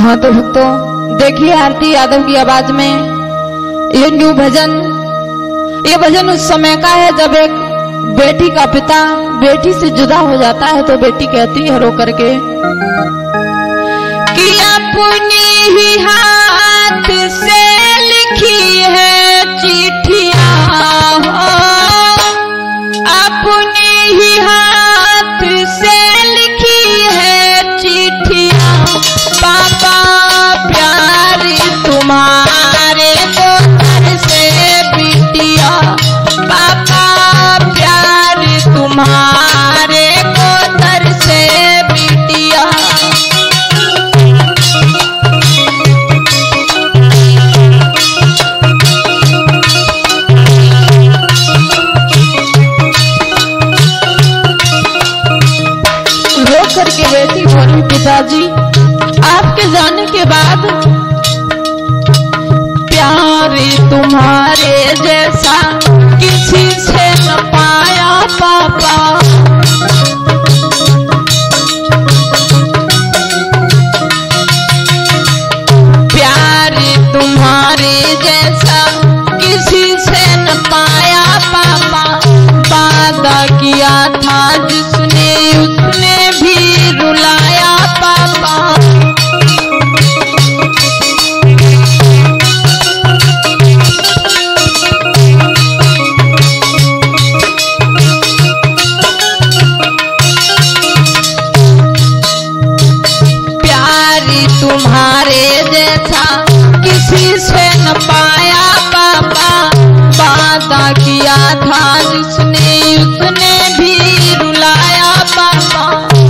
हाँ तो भक्तों देखिए आरती यादव की आवाज में ये न्यू भजन, ये भजन उस समय का है जब एक बेटी का पिता बेटी से जुदा हो जाता है तो बेटी कहती है रो करके कि अपनी ही हाथ से लिखी है चिट्ठियां, अपनी ही हाथ से लिखी है चिट्ठियां, पापा प्यारी तुम्हारे को घर से बिटिया, पापा प्यारी तुम्हारे को घर से बिटिया। रो करके बेटी बोली पिताजी आपके जाने के बाद प्यारी तुम्हारे जैसा किसी से न पाया पापा, प्यारी तुम्हारे जैसा किसी से न पाया पापा, वादा किया था जिसने उसने भी रुलाया पापा। प्यारी तुम्हारे जैसा किसी से न पाया पापा, वादा किया था जिसने उसने भी रुलाया पापा।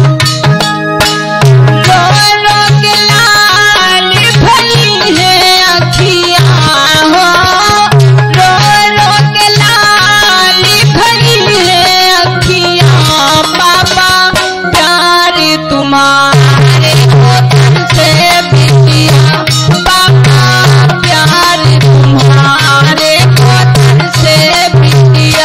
रो रो के लाल भरी है अखियां हो, रो रो के लाल भरी है अखियां, पापा प्यारी तुम्हारे को से बिटिया, पापा प्यारी तुम्हारे को से बिटिया।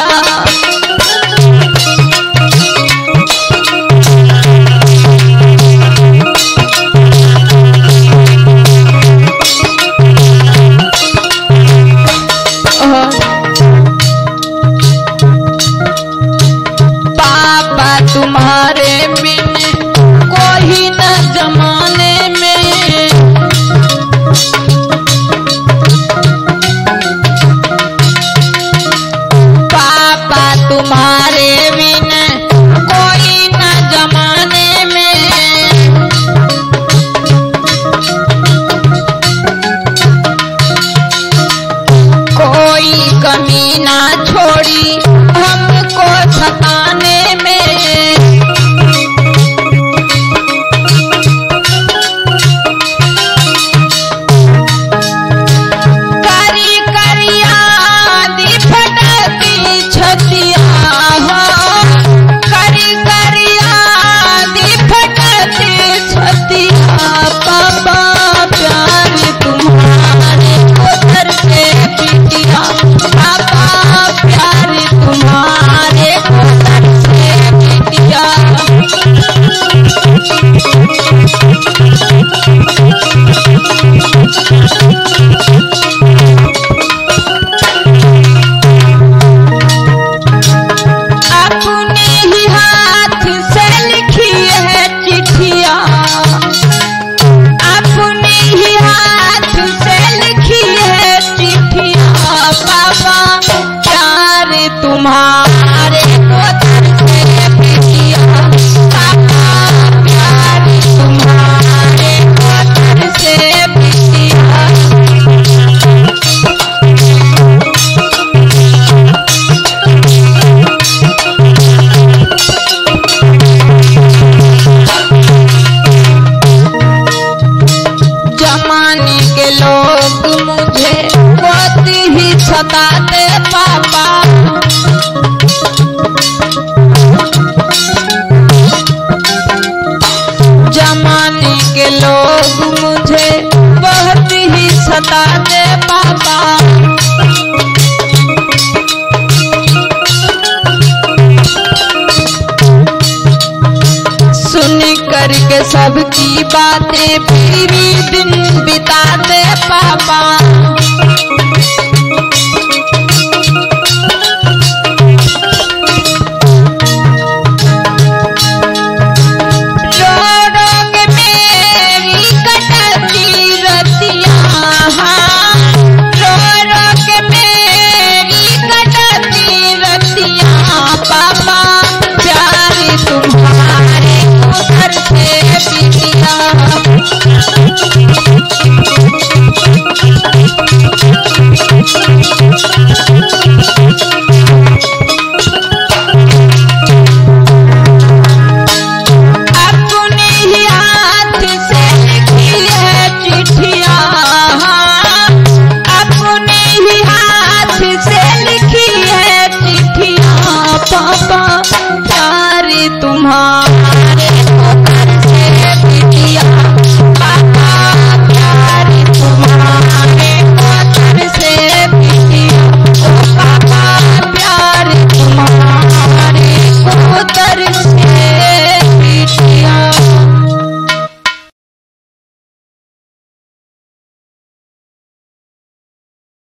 पापा तुम्हारे बिन कोई न जमाने में, पापा तुम्हारे बिन कोई न जमाने में, कोई कमी ना छोड़ी हमको सताने में। करी करी आदि फटती छतिया हो, करी करी आदि फटती छतिया, पापा प्यारी तुम्हारे उधर से बिटिया, पापा प्यारी तुम्हारे उधर से बिटिया। अपने ही हाथ से लिखी है चिट्ठियां, अपने ही हाथ से लिखी है चिट्ठियां, पापा प्यारे तुम्हारे को घर से बिटिया, पापा प्यारे तुम्हारे को घर से बिटिया। जमाने के लोग मुझे बहुत ही सताते पापा, जमाने के लोग मुझे बहुत ही सताते पापा। सुन करके सबकी बातें फिर दिन